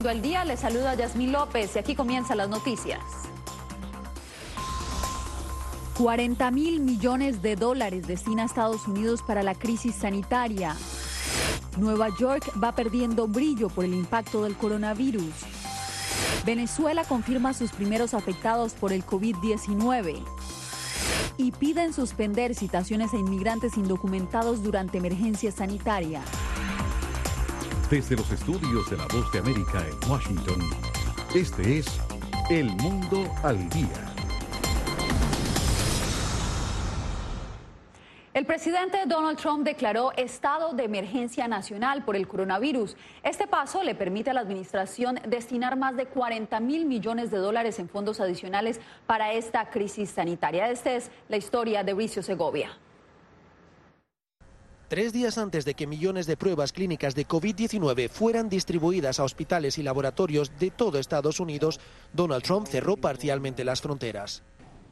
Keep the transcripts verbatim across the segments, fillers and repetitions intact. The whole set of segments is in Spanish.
Al día le saluda Yasmín López y aquí comienzan las noticias. cuarenta mil millones de dólares destina Estados Unidos para la crisis sanitaria. Nueva York va perdiendo brillo por el impacto del coronavirus. Venezuela confirma sus primeros afectados por el COVID diecinueve. Y piden suspender citaciones a inmigrantes indocumentados durante emergencia sanitaria. Desde los estudios de La Voz de América en Washington, este es El Mundo al Día. El presidente Donald Trump declaró estado de emergencia nacional por el coronavirus. Este paso le permite a la administración destinar más de cuarenta mil millones de dólares en fondos adicionales para esta crisis sanitaria. Esta es la historia de Bricio Segovia. Tres días antes de que millones de pruebas clínicas de COVID diecinueve fueran distribuidas a hospitales y laboratorios de todo Estados Unidos, Donald Trump cerró parcialmente las fronteras.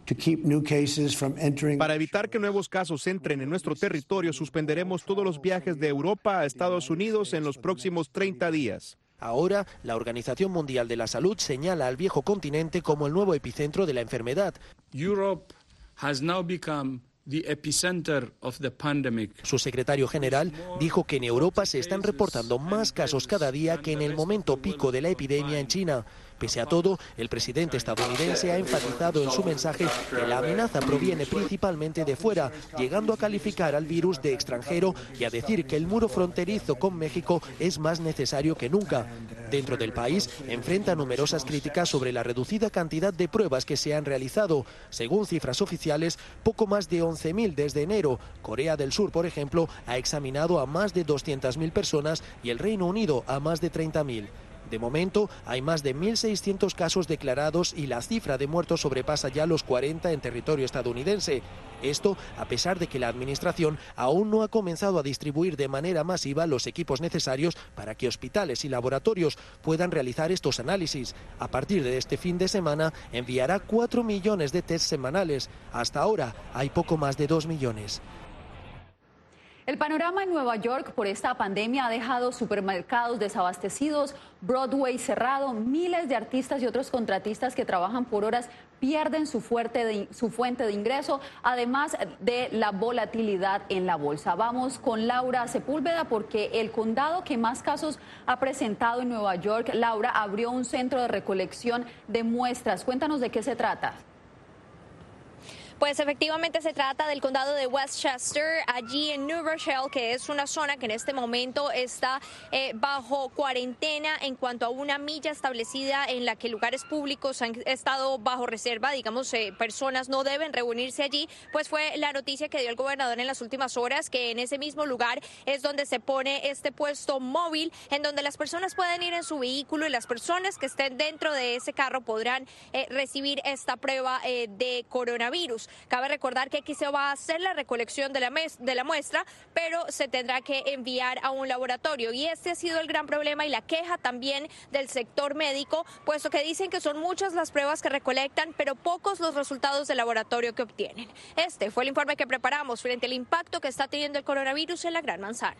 Para evitar que nuevos casos entren en nuestro territorio, suspenderemos todos los viajes de Europa a Estados Unidos en los próximos treinta días. Ahora, la Organización Mundial de la Salud señala al viejo continente como el nuevo epicentro de la enfermedad. Europe has now become the epicenter of the pandemic. Su secretario general dijo que en Europa se están reportando más casos cada día que en el momento pico de la epidemia en China. Pese a todo, el presidente estadounidense ha enfatizado en su mensaje que la amenaza proviene principalmente de fuera, llegando a calificar al virus de extranjero y a decir que el muro fronterizo con México es más necesario que nunca. Dentro del país, enfrenta numerosas críticas sobre la reducida cantidad de pruebas que se han realizado. Según cifras oficiales, poco más de once mil desde enero. Corea del Sur, por ejemplo, ha examinado a más de doscientas mil personas y el Reino Unido a más de treinta mil. De momento, hay más de mil seiscientos casos declarados y la cifra de muertos sobrepasa ya los cuarenta en territorio estadounidense. Esto a pesar de que la administración aún no ha comenzado a distribuir de manera masiva los equipos necesarios para que hospitales y laboratorios puedan realizar estos análisis. A partir de este fin de semana enviará cuatro millones de test semanales. Hasta ahora hay poco más de dos millones. El panorama en Nueva York por esta pandemia ha dejado supermercados desabastecidos, Broadway cerrado, miles de artistas y otros contratistas que trabajan por horas pierden su, fuerte de, su fuente de ingreso, además de la volatilidad en la bolsa. Vamos con Laura Sepúlveda porque el condado que más casos ha presentado en Nueva York, Laura, abrió un centro de recolección de muestras. Cuéntanos de qué se trata. Pues efectivamente se trata del condado de Westchester, allí en New Rochelle, que es una zona que en este momento está eh, bajo cuarentena en cuanto a una milla establecida en la que lugares públicos han estado bajo reserva, digamos, eh, personas no deben reunirse allí, pues fue la noticia que dio el gobernador en las últimas horas, que en ese mismo lugar es donde se pone este puesto móvil, en donde las personas pueden ir en su vehículo y las personas que estén dentro de ese carro podrán eh, recibir esta prueba eh, de coronavirus. Cabe recordar que aquí se va a hacer la recolección de la, de la muestra, pero se tendrá que enviar a un laboratorio. Y este ha sido el gran problema y la queja también del sector médico, puesto que dicen que son muchas las pruebas que recolectan, pero pocos los resultados del laboratorio que obtienen. Este fue el informe que preparamos frente al impacto que está teniendo el coronavirus en la Gran Manzana.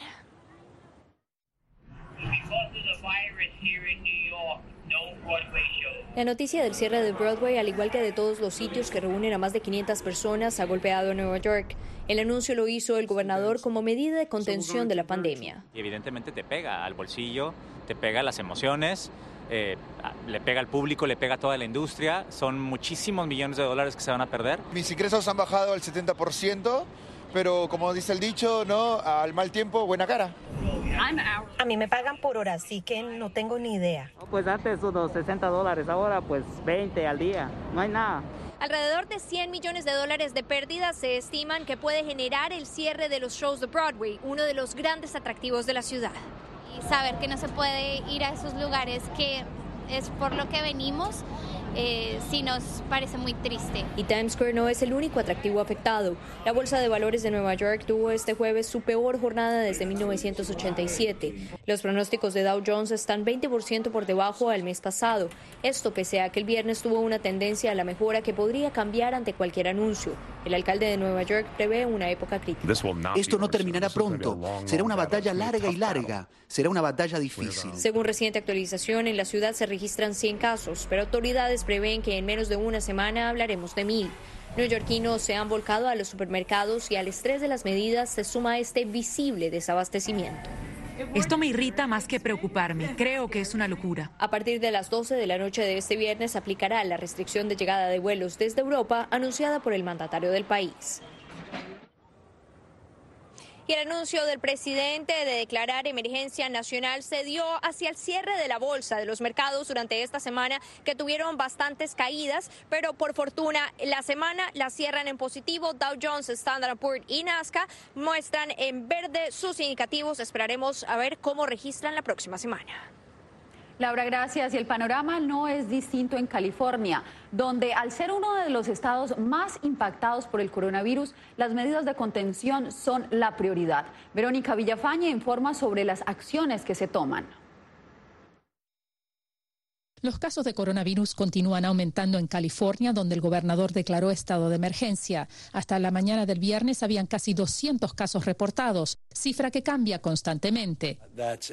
La noticia del cierre de Broadway, al igual que de todos los sitios que reúnen a más de quinientas personas, ha golpeado a Nueva York. El anuncio lo hizo el gobernador como medida de contención de la pandemia. Y evidentemente te pega al bolsillo, te pega a las emociones, eh, le pega al público, le pega a toda la industria. Son muchísimos millones de dólares que se van a perder. Mis ingresos han bajado al setenta por ciento, pero como dice el dicho, ¿no? Al mal tiempo, buena cara. A mí me pagan por hora, así que no tengo ni idea. Pues antes unos sesenta dólares, ahora pues veinte al día, no hay nada. Alrededor de cien millones de dólares de pérdidas se estiman que puede generar el cierre de los shows de Broadway, uno de los grandes atractivos de la ciudad. Y saber que no se puede ir a esos lugares que es por lo que venimos, eh, sí nos parece muy triste. Y Times Square no es el único atractivo afectado. La Bolsa de Valores de Nueva York tuvo este jueves su peor jornada desde mil novecientos ochenta y siete. Los pronósticos de Dow Jones están veinte por ciento por debajo al mes pasado. Esto pese a que el viernes tuvo una tendencia a la mejora que podría cambiar ante cualquier anuncio. El alcalde de Nueva York prevé una época crítica. Esto no terminará pronto. Será una batalla larga y larga. Será una batalla difícil. Según reciente actualización, en la ciudad se registran cien casos, pero autoridades prevén que en menos de una semana hablaremos de mil. Neoyorquinos se han volcado a los supermercados y al estrés de las medidas se suma este visible desabastecimiento. Esto me irrita más que preocuparme. Creo que es una locura. A partir de las doce de la noche de este viernes aplicará la restricción de llegada de vuelos desde Europa anunciada por el mandatario del país. Y el anuncio del presidente de declarar emergencia nacional se dio hacia el cierre de la bolsa de los mercados durante esta semana, que tuvieron bastantes caídas, pero por fortuna la semana la cierran en positivo. Dow Jones, Standard and Poor's y Nasdaq muestran en verde sus indicativos. Esperaremos a ver cómo registran la próxima semana. Laura, gracias. Y el panorama no es distinto en California, donde al ser uno de los estados más impactados por el coronavirus, las medidas de contención son la prioridad. Verónica Villafañe informa sobre las acciones que se toman. Los casos de coronavirus continúan aumentando en California, donde el gobernador declaró estado de emergencia. Hasta la mañana del viernes habían casi doscientos casos reportados, cifra que cambia constantemente.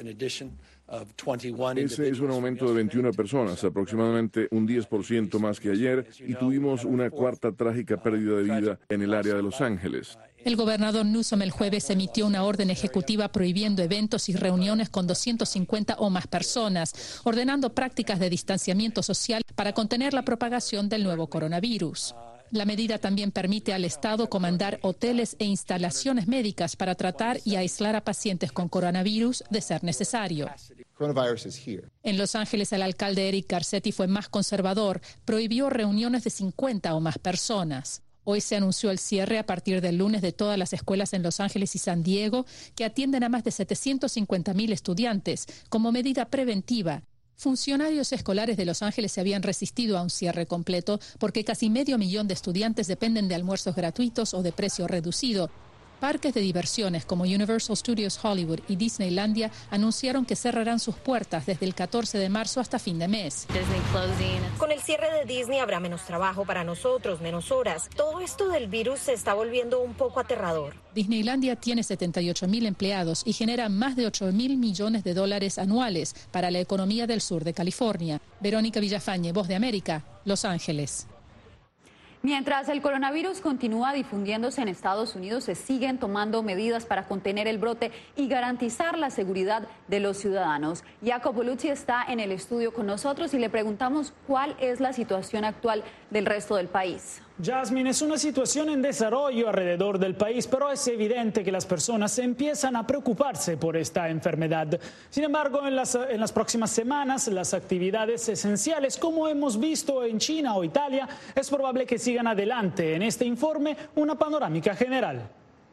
Ese es un aumento de veintiuna personas, aproximadamente un diez por ciento más que ayer, y tuvimos una cuarta trágica pérdida de vida en el área de Los Ángeles. El gobernador Newsom el jueves emitió una orden ejecutiva prohibiendo eventos y reuniones con doscientas cincuenta o más personas, ordenando prácticas de distanciamiento social para contener la propagación del nuevo coronavirus. La medida también permite al Estado comandar hoteles e instalaciones médicas para tratar y aislar a pacientes con coronavirus de ser necesario. En Los Ángeles, el alcalde Eric Garcetti fue más conservador, prohibió reuniones de cincuenta o más personas. Hoy se anunció el cierre a partir del lunes de todas las escuelas en Los Ángeles y San Diego, que atienden a más de setecientos cincuenta mil estudiantes, como medida preventiva. Funcionarios escolares de Los Ángeles se habían resistido a un cierre completo porque casi medio millón de estudiantes dependen de almuerzos gratuitos o de precio reducido. Parques de diversiones como Universal Studios Hollywood y Disneylandia anunciaron que cerrarán sus puertas desde el catorce de marzo hasta fin de mes. Con el cierre de Disney habrá menos trabajo para nosotros, menos horas. Todo esto del virus se está volviendo un poco aterrador. Disneylandia tiene setenta y ocho mil empleados y genera más de ocho mil millones de dólares anuales para la economía del sur de California. Verónica Villafañe, Voz de América, Los Ángeles. Mientras el coronavirus continúa difundiéndose en Estados Unidos, se siguen tomando medidas para contener el brote y garantizar la seguridad de los ciudadanos. Jacopo Luzzi está en el estudio con nosotros y le preguntamos cuál es la situación actual del resto del país. Jasmine, es una situación en desarrollo alrededor del país, pero es evidente que las personas empiezan a preocuparse por esta enfermedad. Sin embargo, en las, en las próximas semanas, las actividades esenciales, como hemos visto en China o Italia, es probable que sigan adelante. En este informe, una panorámica general.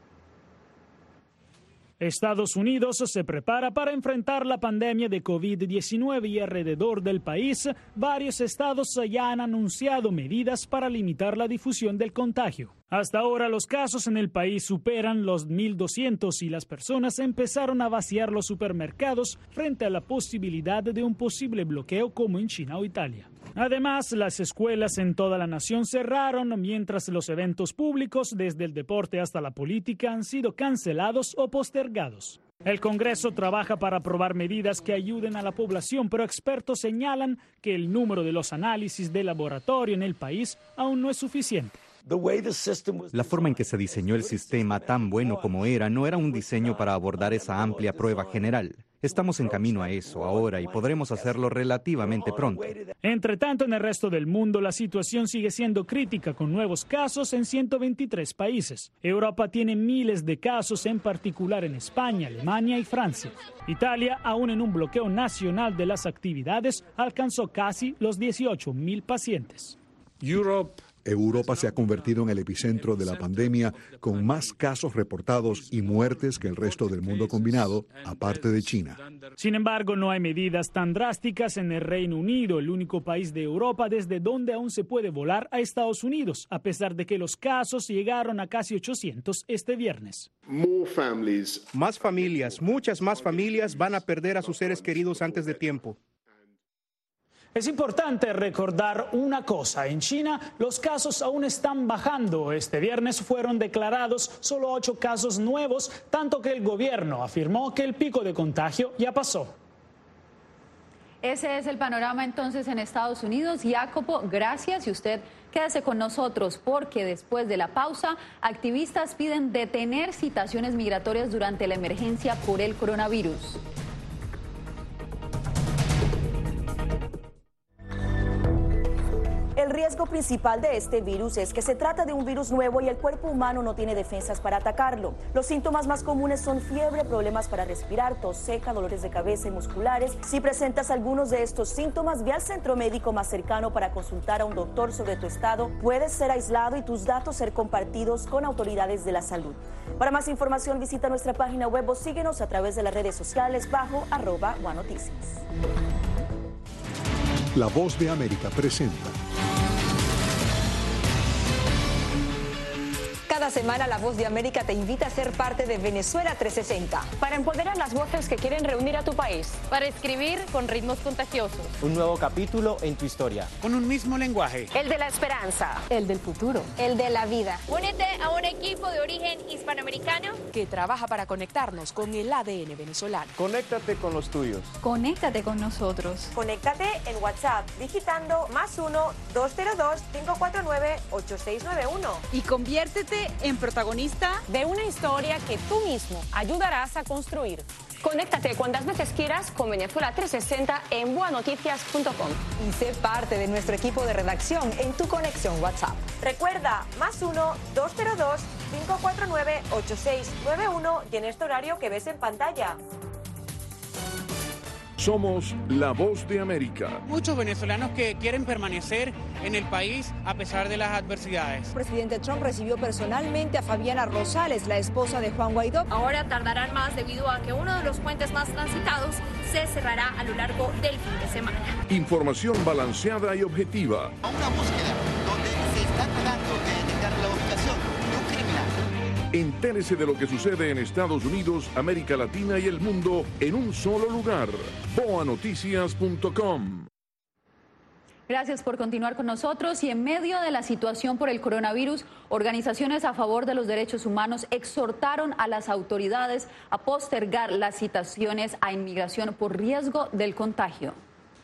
Estados Unidos se prepara para enfrentar la pandemia de COVID diecinueve y alrededor del país, varios estados ya han anunciado medidas para limitar la difusión del contagio. Hasta ahora los casos en el país superan los mil doscientos y las personas empezaron a vaciar los supermercados frente a la posibilidad de un posible bloqueo como en China o Italia. Además, las escuelas en toda la nación cerraron, mientras los eventos públicos, desde el deporte hasta la política, han sido cancelados o postergados. El Congreso trabaja para aprobar medidas que ayuden a la población, pero expertos señalan que el número de los análisis de laboratorio en el país aún no es suficiente. La forma en que se diseñó el sistema, tan bueno como era, no era un diseño para abordar esa amplia prueba general. Estamos en camino a eso ahora y podremos hacerlo relativamente pronto. Entre tanto, en el resto del mundo la situación sigue siendo crítica, con nuevos casos en ciento veintitrés países. Europa tiene miles de casos, en particular en España, Alemania y Francia. Italia, aún en un bloqueo nacional de las actividades, alcanzó casi los dieciocho mil pacientes. Europe. Europa se ha convertido en el epicentro de la pandemia, con más casos reportados y muertes que el resto del mundo combinado, aparte de China. Sin embargo, no hay medidas tan drásticas en el Reino Unido, el único país de Europa desde donde aún se puede volar a Estados Unidos, a pesar de que los casos llegaron a casi ochocientos este viernes. Más familias, muchas más familias van a perder a sus seres queridos antes de tiempo. Es importante recordar una cosa. En China, los casos aún están bajando. Este viernes fueron declarados solo ocho casos nuevos, tanto que el gobierno afirmó que el pico de contagio ya pasó. Ese es el panorama entonces en Estados Unidos. Jacopo, gracias, y usted quédese con nosotros porque después de la pausa, activistas piden detener citaciones migratorias durante la emergencia por el coronavirus. El riesgo principal de este virus es que se trata de un virus nuevo y el cuerpo humano no tiene defensas para atacarlo. Los síntomas más comunes son fiebre, problemas para respirar, tos seca, dolores de cabeza y musculares. Si presentas algunos de estos síntomas, ve al centro médico más cercano para consultar a un doctor sobre tu estado. Puedes ser aislado y tus datos ser compartidos con autoridades de la salud. Para más información, visita nuestra página web o síguenos a través de las redes sociales bajo arroba One Noticias. La Voz de América presenta. Cada semana La Voz de América te invita a ser parte de Venezuela trescientos sesenta. Para empoderar las voces que quieren reunir a tu país. Para escribir con ritmos contagiosos. Un nuevo capítulo en tu historia. Con un mismo lenguaje. El de la esperanza. El del futuro. El de la vida. Únete a un equipo de origen hispanoamericano que trabaja para conectarnos con el A D N venezolano. Conéctate con los tuyos. Conéctate con nosotros. Conéctate en WhatsApp digitando más uno dos cero dos cinco cuatro nueve ocho seis nueve uno. Y conviértete en protagonista de una historia que tú mismo ayudarás a construir. Conéctate cuantas veces quieras con Venezuela trescientos sesenta en boa noticias punto com y sé parte de nuestro equipo de redacción en tu conexión WhatsApp. Recuerda, más uno dos cero dos cinco cuatro nueve ocho seis nueve uno y en este horario que ves en pantalla. Somos La Voz de América. Muchos venezolanos que quieren permanecer en el país a pesar de las adversidades. El presidente Trump recibió personalmente a Fabiana Rosales, la esposa de Juan Guaidó. Ahora tardarán más debido a que uno de los puentes más transitados se cerrará a lo largo del fin de semana. Información balanceada y objetiva. Una búsqueda donde se está tratando de detectar la ubicación de un criminal. Entérese de lo que sucede en Estados Unidos, América Latina y el mundo en un solo lugar. boa noticias punto com. Gracias por continuar con nosotros. Y en medio de la situación por el coronavirus, organizaciones a favor de los derechos humanos exhortaron a las autoridades a postergar las citaciones a inmigración por riesgo del contagio.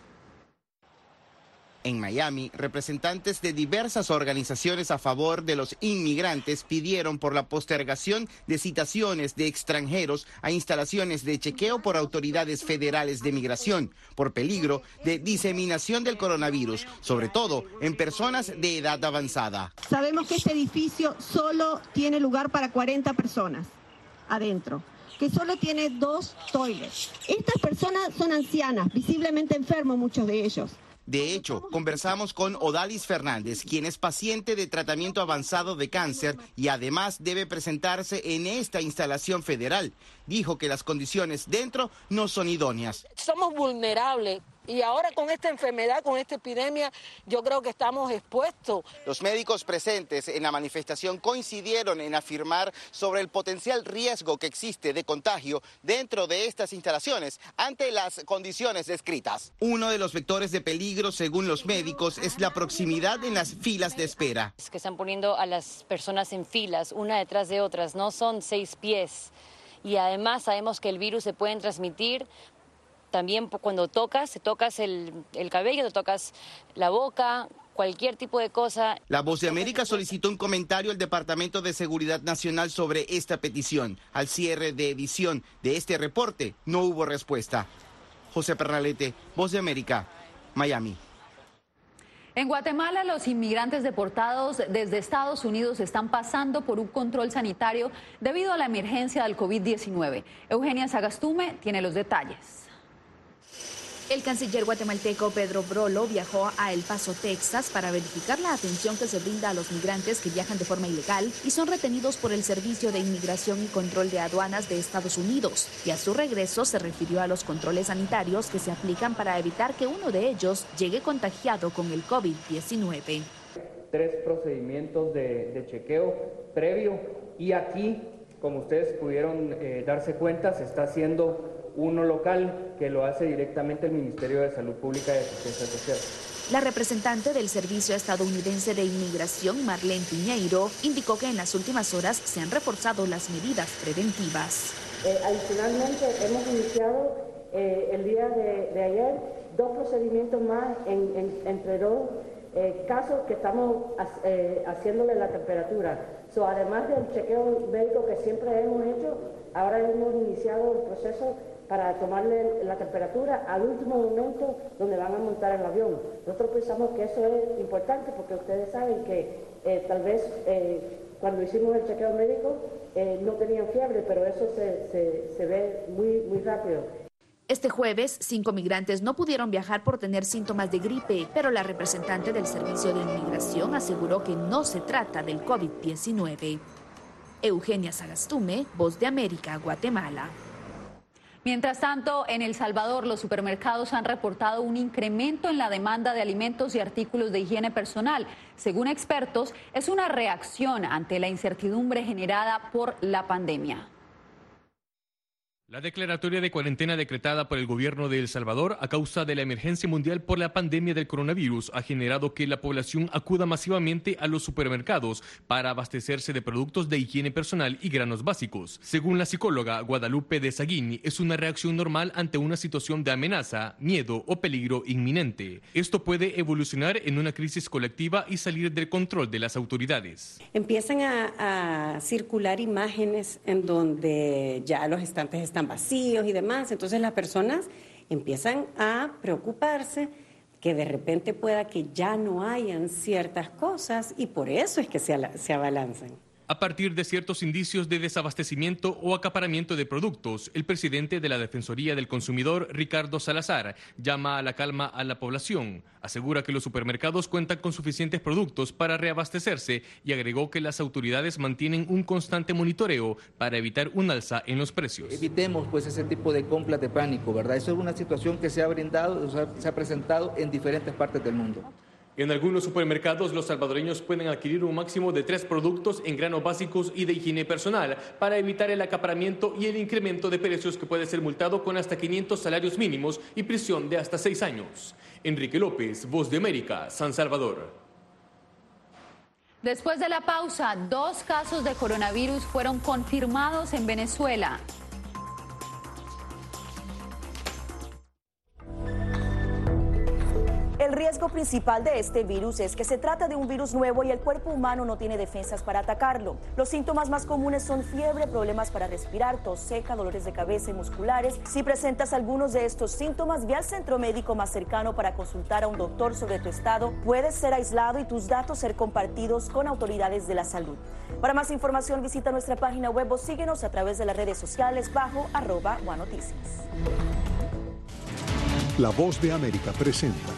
En Miami, representantes de diversas organizaciones a favor de los inmigrantes pidieron por la postergación de citaciones de extranjeros a instalaciones de chequeo por autoridades federales de migración, por peligro de diseminación del coronavirus, sobre todo en personas de edad avanzada. Sabemos que este edificio solo tiene lugar para cuarenta personas adentro, que solo tiene dos toilets. Estas personas son ancianas, visiblemente enfermos muchos de ellos. De hecho, conversamos con Odalis Fernández, quien es paciente de tratamiento avanzado de cáncer y además debe presentarse en esta instalación federal. Dijo que las condiciones dentro no son idóneas. Somos vulnerables. Y ahora con esta enfermedad, con esta epidemia, yo creo que estamos expuestos. Los médicos presentes en la manifestación coincidieron en afirmar sobre el potencial riesgo que existe de contagio dentro de estas instalaciones ante las condiciones descritas. Uno de los vectores de peligro, según los médicos, es la proximidad en las filas de espera. Es que están poniendo a las personas en filas, una detrás de otras, no son seis pies. Y además sabemos que el virus se puede transmitir. También cuando tocas, te tocas el, el cabello, te tocas la boca, cualquier tipo de cosa. La Voz de América solicitó un comentario al Departamento de Seguridad Nacional sobre esta petición. Al cierre de edición de este reporte no hubo respuesta. José Pernalete, Voz de América, Miami. En Guatemala, los inmigrantes deportados desde Estados Unidos están pasando por un control sanitario debido a la emergencia del COVID diecinueve. Eugenia Sagastume tiene los detalles. El canciller guatemalteco Pedro Brolo viajó a El Paso, Texas, para verificar la atención que se brinda a los migrantes que viajan de forma ilegal y son retenidos por el Servicio de Inmigración y Control de Aduanas de Estados Unidos. Y a su regreso se refirió a los controles sanitarios que se aplican para evitar que uno de ellos llegue contagiado con el COVID diecinueve. Tres procedimientos de, de chequeo previo y aquí, como ustedes pudieron eh, darse cuenta, se está haciendo uno local que lo hace directamente el Ministerio de Salud Pública y Asistencia Social. La representante del Servicio Estadounidense de Inmigración, Marlene Piñeiro, indicó que en las últimas horas se han reforzado las medidas preventivas. Eh, adicionalmente, hemos iniciado eh, el día de, de ayer dos procedimientos más en, en, entre dos eh, casos que estamos eh, haciéndole la temperatura. So, además del chequeo médico que siempre hemos hecho, ahora hemos iniciado el proceso para tomarle la temperatura al último momento donde van a montar el avión. Nosotros pensamos que eso es importante porque ustedes saben que eh, tal vez eh, cuando hicimos el chequeo médico eh, no tenían fiebre, pero eso se, se, se ve muy, muy rápido. Este jueves, cinco migrantes no pudieron viajar por tener síntomas de gripe, pero la representante del Servicio de Inmigración aseguró que no se trata del COVID diecinueve. Eugenia Sagastume, Voz de América, Guatemala. Mientras tanto, en El Salvador, los supermercados han reportado un incremento en la demanda de alimentos y artículos de higiene personal. Según expertos, es una reacción ante la incertidumbre generada por la pandemia. La declaratoria de cuarentena decretada por el gobierno de El Salvador a causa de la emergencia mundial por la pandemia del coronavirus ha generado que la población acuda masivamente a los supermercados para abastecerse de productos de higiene personal y granos básicos. Según la psicóloga Guadalupe de Saguini, es una reacción normal ante una situación de amenaza, miedo o peligro inminente. Esto puede evolucionar en una crisis colectiva y salir del control de las autoridades. Empiezan a, a circular imágenes en donde ya los estantes están vacíos y demás, entonces las personas empiezan a preocuparse que de repente pueda que ya no hayan ciertas cosas y por eso es que se, se abalanzan. A partir de ciertos indicios de desabastecimiento o acaparamiento de productos, el presidente de la Defensoría del Consumidor, Ricardo Salazar, llama a la calma a la población. Asegura que los supermercados cuentan con suficientes productos para reabastecerse y agregó que las autoridades mantienen un constante monitoreo para evitar un alza en los precios. Evitemos pues ese tipo de compras de pánico, ¿verdad? Eso es una situación que se ha brindado, o sea, se ha presentado en diferentes partes del mundo. En algunos supermercados, los salvadoreños pueden adquirir un máximo de tres productos en granos básicos y de higiene personal para evitar el acaparamiento y el incremento de precios que puede ser multado con hasta quinientos salarios mínimos y prisión de hasta seis años. Enrique López, Voz de América, San Salvador. Después de la pausa, dos casos de coronavirus fueron confirmados en Venezuela. El riesgo principal de este virus es que se trata de un virus nuevo y el cuerpo humano no tiene defensas para atacarlo. Los síntomas más comunes son fiebre, problemas para respirar, tos seca, dolores de cabeza y musculares. Si presentas algunos de estos síntomas, ve al centro médico más cercano para consultar a un doctor sobre tu estado. Puedes ser aislado y tus datos ser compartidos con autoridades de la salud. Para más información, visita nuestra página web o síguenos a través de las redes sociales bajo arroba guanoticias. La Voz de América presenta.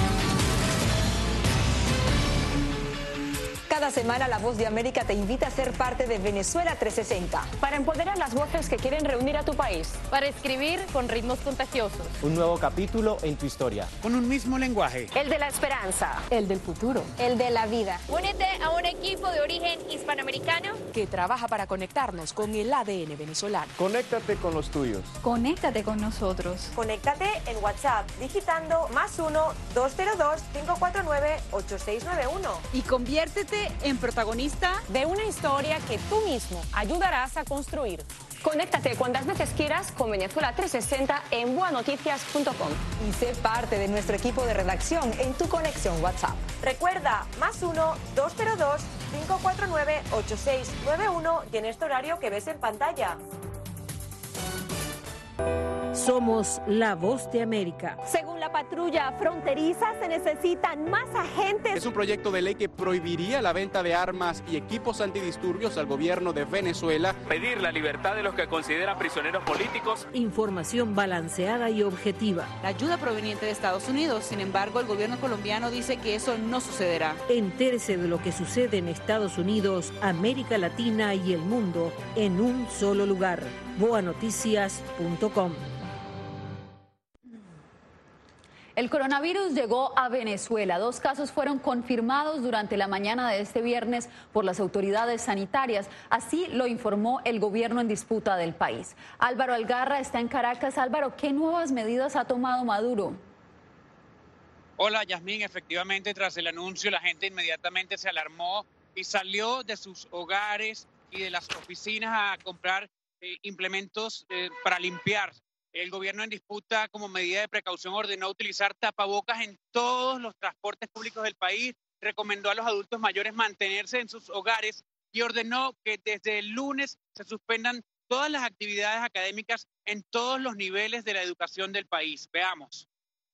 Cada semana La Voz de América te invita a ser parte de Venezuela trescientos sesenta. Para empoderar las voces que quieren reunir a tu país. Para escribir con ritmos contagiosos. Un nuevo capítulo en tu historia. Con un mismo lenguaje. El de la esperanza. El del futuro. El de la vida. Únete a un equipo de origen hispanoamericano que trabaja para conectarnos con el A D N venezolano. Conéctate con los tuyos. Conéctate con nosotros. Conéctate en WhatsApp digitando más uno dos cero dos cinco cuatro nueve ocho seis nueve uno. Y conviértete en protagonista de una historia que tú mismo ayudarás a construir. Conéctate cuantas veces quieras con Venezuela trescientos sesenta en boa noticias punto com. Y sé parte de nuestro equipo de redacción en tu conexión WhatsApp. Recuerda, más uno dos cero dos cinco cuatro nueve ocho seis nueve uno y en este horario que ves en pantalla. Somos la Voz de América. Según la patrulla fronteriza, se necesitan más agentes. Es un proyecto de ley que prohibiría la venta de armas y equipos antidisturbios al gobierno de Venezuela. Pedir la libertad de los que consideran prisioneros políticos. Información balanceada y objetiva. La ayuda proveniente de Estados Unidos. Sin embargo, el gobierno colombiano dice que eso no sucederá. Entérese de lo que sucede en Estados Unidos, América Latina y el mundo en un solo lugar. boa noticias punto com. El coronavirus llegó a Venezuela. Dos casos fueron confirmados durante la mañana de este viernes por las autoridades sanitarias. Así lo informó el gobierno en disputa del país. Álvaro Algarra está en Caracas. Álvaro, ¿qué nuevas medidas ha tomado Maduro? Hola, Yasmín. Efectivamente, tras el anuncio, la gente inmediatamente se alarmó y salió de sus hogares y de las oficinas a comprar eh, implementos eh, para limpiar. El gobierno en disputa, como medida de precaución, ordenó utilizar tapabocas en todos los transportes públicos del país, recomendó a los adultos mayores mantenerse en sus hogares y ordenó que desde el lunes se suspendan todas las actividades académicas en todos los niveles de la educación del país. Veamos.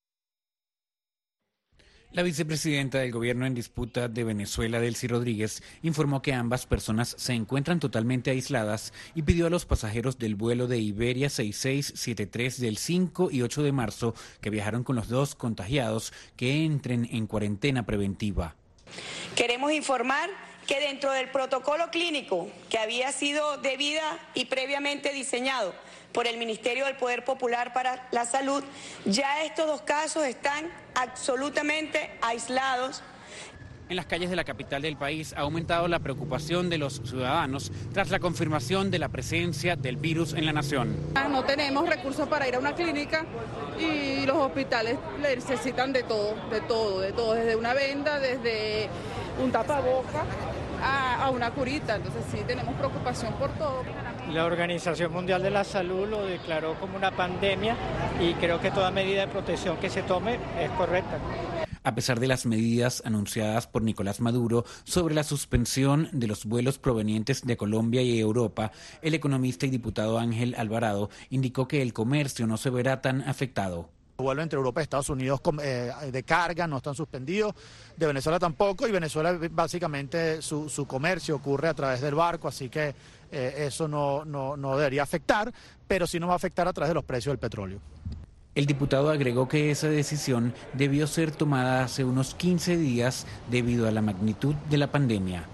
La vicepresidenta del gobierno en disputa de Venezuela, Delcy Rodríguez, informó que ambas personas se encuentran totalmente aisladas y pidió a los pasajeros del vuelo de Iberia seis seis siete tres del cinco y ocho de marzo, que viajaron con los dos contagiados, que entren en cuarentena preventiva. Queremos informar que dentro del protocolo clínico que había sido debida y previamente diseñado por el Ministerio del Poder Popular para la Salud, ya estos dos casos están absolutamente aislados. En las calles de la capital del país ha aumentado la preocupación de los ciudadanos tras la confirmación de la presencia del virus en la nación. No tenemos recursos para ir a una clínica y los hospitales necesitan de todo, de todo, de todo, desde una venda, desde un tapaboca a, a una curita. Entonces sí, tenemos preocupación por todo. La Organización Mundial de la Salud lo declaró como una pandemia y creo que toda medida de protección que se tome es correcta. A pesar de las medidas anunciadas por Nicolás Maduro sobre la suspensión de los vuelos provenientes de Colombia y Europa, el economista y diputado Ángel Alvarado indicó que el comercio no se verá tan afectado. Los vuelos entre Europa y Estados Unidos eh, de carga no están suspendidos, de Venezuela tampoco, y Venezuela básicamente su, su comercio ocurre a través del barco, así que eh, eso no, no, no debería afectar, pero sí nos va a afectar a través de los precios del petróleo. El diputado agregó que esa decisión debió ser tomada hace unos quince días debido a la magnitud de la pandemia.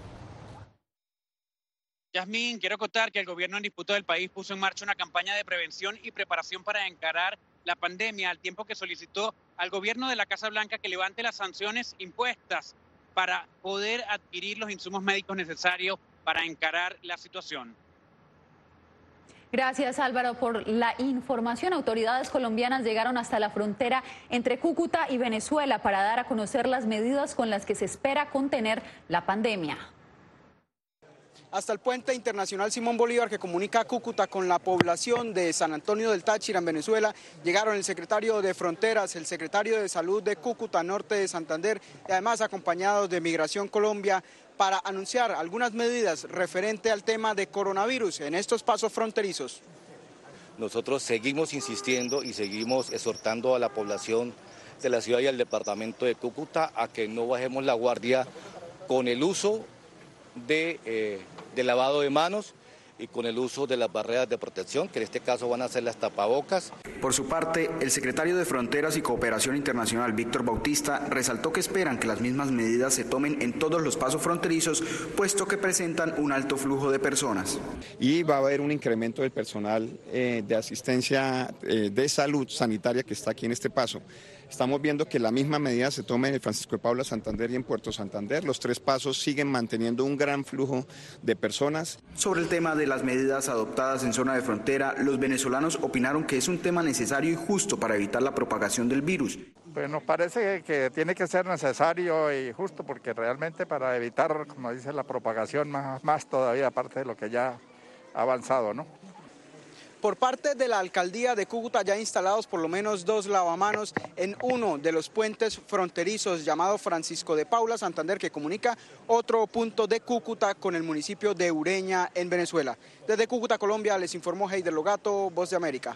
Yasmín, quiero contar que el gobierno en disputa del país puso en marcha una campaña de prevención y preparación para encarar la pandemia, al tiempo que solicitó al gobierno de la Casa Blanca que levante las sanciones impuestas para poder adquirir los insumos médicos necesarios para encarar la situación. Gracias, Álvaro, por la información. Autoridades colombianas llegaron hasta la frontera entre Cúcuta y Venezuela para dar a conocer las medidas con las que se espera contener la pandemia. Hasta el puente internacional Simón Bolívar, que comunica Cúcuta con la población de San Antonio del Táchira en Venezuela, llegaron el secretario de Fronteras, el secretario de Salud de Cúcuta Norte de Santander y además acompañados de Migración Colombia para anunciar algunas medidas referente al tema de coronavirus en estos pasos fronterizos. Nosotros seguimos insistiendo y seguimos exhortando a la población de la ciudad y al departamento de Cúcuta a que no bajemos la guardia con el uso de, eh, de lavado de manos y con el uso de las barreras de protección, que en este caso van a ser las tapabocas. Por su parte, el secretario de Fronteras y Cooperación Internacional, Víctor Bautista, resaltó que esperan que las mismas medidas se tomen en todos los pasos fronterizos, puesto que presentan un alto flujo de personas. Y va a haber un incremento del personal eh, de asistencia eh, de salud sanitaria que está aquí en este paso. Estamos viendo que la misma medida se toma en el Francisco de Paula Santander y en Puerto Santander. Los tres pasos siguen manteniendo un gran flujo de personas. Sobre el tema de las medidas adoptadas en zona de frontera, los venezolanos opinaron que es un tema necesario y justo para evitar la propagación del virus. Pues nos parece que tiene que ser necesario y justo porque realmente para evitar, como dice, la propagación más, más todavía aparte de lo que ya ha avanzado, ¿no? Por parte de la alcaldía de Cúcuta ya instalados por lo menos dos lavamanos en uno de los puentes fronterizos llamado Francisco de Paula Santander, que comunica otro punto de Cúcuta con el municipio de Ureña en Venezuela. Desde Cúcuta, Colombia, les informó Heider Logato, Voz de América.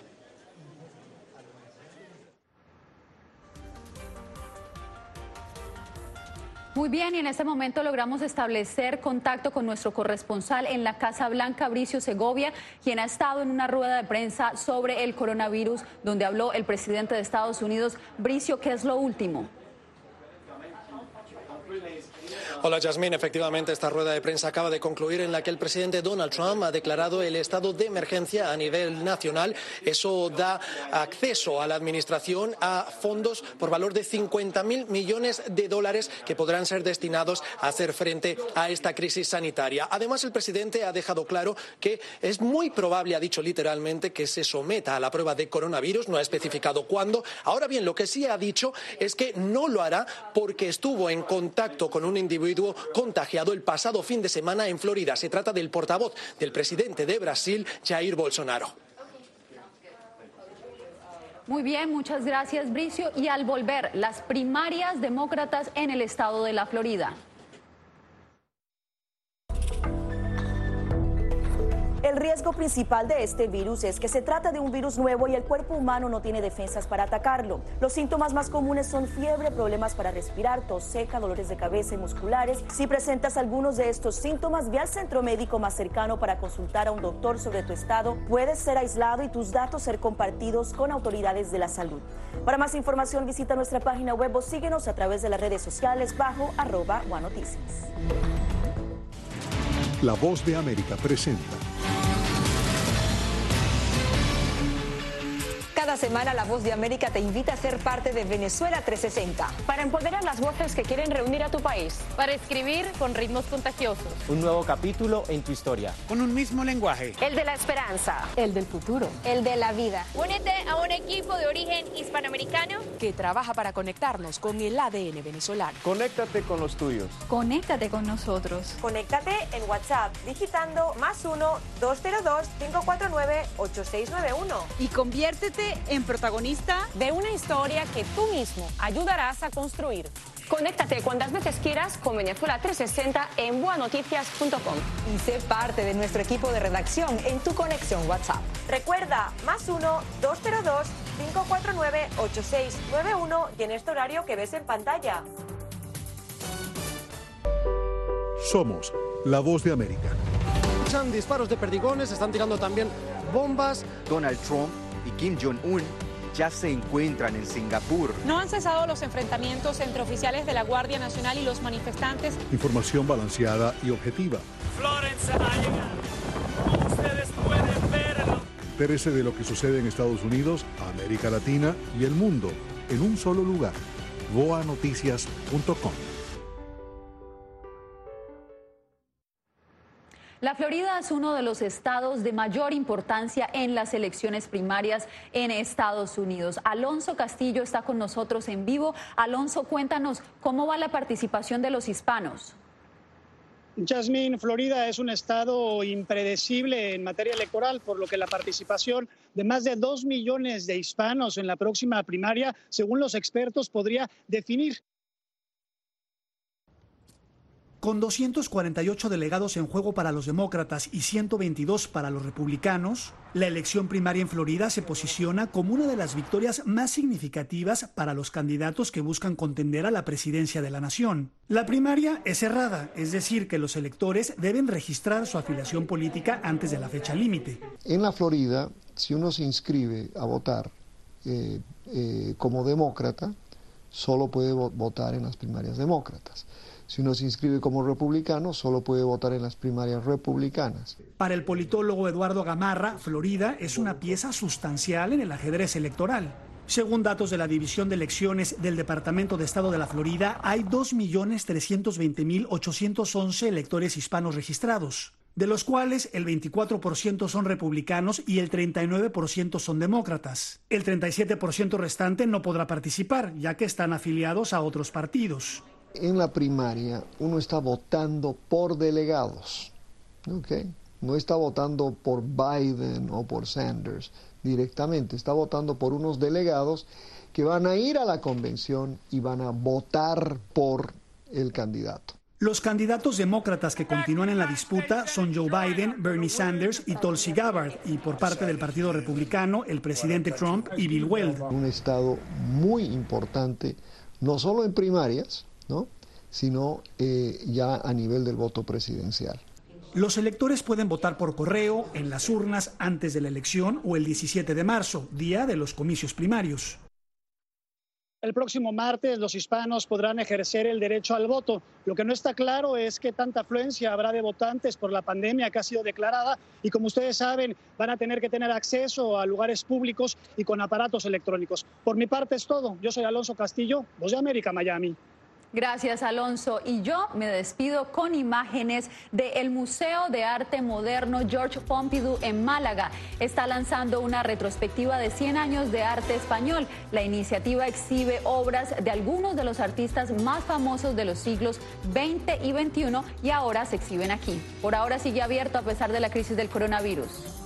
Muy bien, y en este momento logramos establecer contacto con nuestro corresponsal en la Casa Blanca, Bricio Segovia, quien ha estado en una rueda de prensa sobre el coronavirus, donde habló el presidente de Estados Unidos. Bricio, ¿qué es lo último? Hola, Yasmín. Efectivamente, esta rueda de prensa acaba de concluir en la que el presidente Donald Trump ha declarado el estado de emergencia a nivel nacional. Eso da acceso a la administración a fondos por valor de cincuenta mil millones de dólares que podrán ser destinados a hacer frente a esta crisis sanitaria. Además, el presidente ha dejado claro que es muy probable, ha dicho literalmente, que se someta a la prueba de coronavirus. No ha especificado cuándo. Ahora bien, lo que sí ha dicho es que no lo hará porque estuvo en contacto con un individuo contagiado el pasado fin de semana en Florida. Se trata del portavoz del presidente de Brasil, Jair Bolsonaro. Muy bien, muchas gracias, Bricio. Y al volver, las primarias demócratas en el estado de la Florida. El riesgo principal de este virus es que se trata de un virus nuevo y el cuerpo humano no tiene defensas para atacarlo. Los síntomas más comunes son fiebre, problemas para respirar, tos seca, dolores de cabeza y musculares. Si presentas algunos de estos síntomas, ve al centro médico más cercano para consultar a un doctor sobre tu estado. Puedes ser aislado y tus datos ser compartidos con autoridades de la salud. Para más información, visita nuestra página web o síguenos a través de las redes sociales bajo arroba One Noticias. La Voz de América presenta. Cada semana La Voz de América te invita a ser parte de Venezuela trescientos sesenta. Para empoderar las voces que quieren reunir a tu país. Para escribir con ritmos contagiosos. Un nuevo capítulo en tu historia. Con un mismo lenguaje. El de la esperanza. El del futuro. El de la vida. Únete a un equipo de origen hispanoamericano que trabaja para conectarnos con el A D N venezolano. Conéctate con los tuyos. Conéctate con nosotros. Conéctate en WhatsApp digitando más uno, dos cero dos, cinco cuatro nueve, ocho seis nueve uno. Y conviértete en protagonista de una historia que tú mismo ayudarás a construir. Conéctate cuantas veces quieras con Venezuela trescientos sesenta en boa noticias punto com. Y sé parte de nuestro equipo de redacción en tu conexión WhatsApp. Recuerda, más uno, dos cero dos, cinco cuatro nueve, ocho seis nueve uno y en este horario que ves en pantalla. Somos La Voz de América. Escuchan disparos de perdigones, están tirando también bombas. Donald Trump y Kim Jong-un ya se encuentran en Singapur. No han cesado los enfrentamientos entre oficiales de la Guardia Nacional y los manifestantes. Información balanceada y objetiva. Florence ha llegado. Como ustedes pueden verlo. Entérese de lo que sucede en Estados Unidos, América Latina y el mundo en un solo lugar. boa noticias punto com. La Florida es uno de los estados de mayor importancia en las elecciones primarias en Estados Unidos. Alonso Castillo está con nosotros en vivo. Alonso, cuéntanos cómo va la participación de los hispanos. Yasmín, Florida es un estado impredecible en materia electoral, por lo que la participación de más de dos millones de hispanos en la próxima primaria, según los expertos, podría definir. Con doscientos cuarenta y ocho delegados en juego para los demócratas y ciento veintidós para los republicanos, la elección primaria en Florida se posiciona como una de las victorias más significativas para los candidatos que buscan contender a la presidencia de la nación. La primaria es cerrada, es decir, que los electores deben registrar su afiliación política antes de la fecha límite. En la Florida, si uno se inscribe a votar eh, eh, como demócrata, solo puede votar en las primarias demócratas. Si uno se inscribe como republicano, solo puede votar en las primarias republicanas. Para el politólogo Eduardo Gamarra, Florida es una pieza sustancial en el ajedrez electoral. Según datos de la División de Elecciones del Departamento de Estado de la Florida, hay dos millones trescientos veinte mil ochocientos once electores hispanos registrados, de los cuales el veinticuatro por ciento son republicanos y el treinta y nueve por ciento son demócratas. El treinta y siete por ciento restante no podrá participar, ya que están afiliados a otros partidos. En la primaria uno está votando por delegados, ¿okay? No está votando por Biden o por Sanders directamente, está votando por unos delegados que van a ir a la convención y van a votar por el candidato. Los candidatos demócratas que continúan en la disputa son Joe Biden, Bernie Sanders y Tulsi Gabbard, y por parte del Partido Republicano, el presidente Trump y Bill Weld. Un estado muy importante, no solo en primarias, ¿no? sino eh, ya a nivel del voto presidencial. Los electores pueden votar por correo, en las urnas antes de la elección o el diecisiete de marzo, día de los comicios primarios. El próximo martes los hispanos podrán ejercer el derecho al voto. Lo que no está claro es qué tanta afluencia habrá de votantes por la pandemia que ha sido declarada y, como ustedes saben, van a tener que tener acceso a lugares públicos y con aparatos electrónicos. Por mi parte es todo. Yo soy Alonso Castillo, Voz de América, Miami. Gracias, Alonso. Y yo me despido con imágenes del Museo de Arte Moderno George Pompidou en Málaga. Está lanzando una retrospectiva de cien años de arte español. La iniciativa exhibe obras de algunos de los artistas más famosos de los siglos veinte y veintiuno y ahora se exhiben aquí. Por ahora sigue abierto a pesar de la crisis del coronavirus.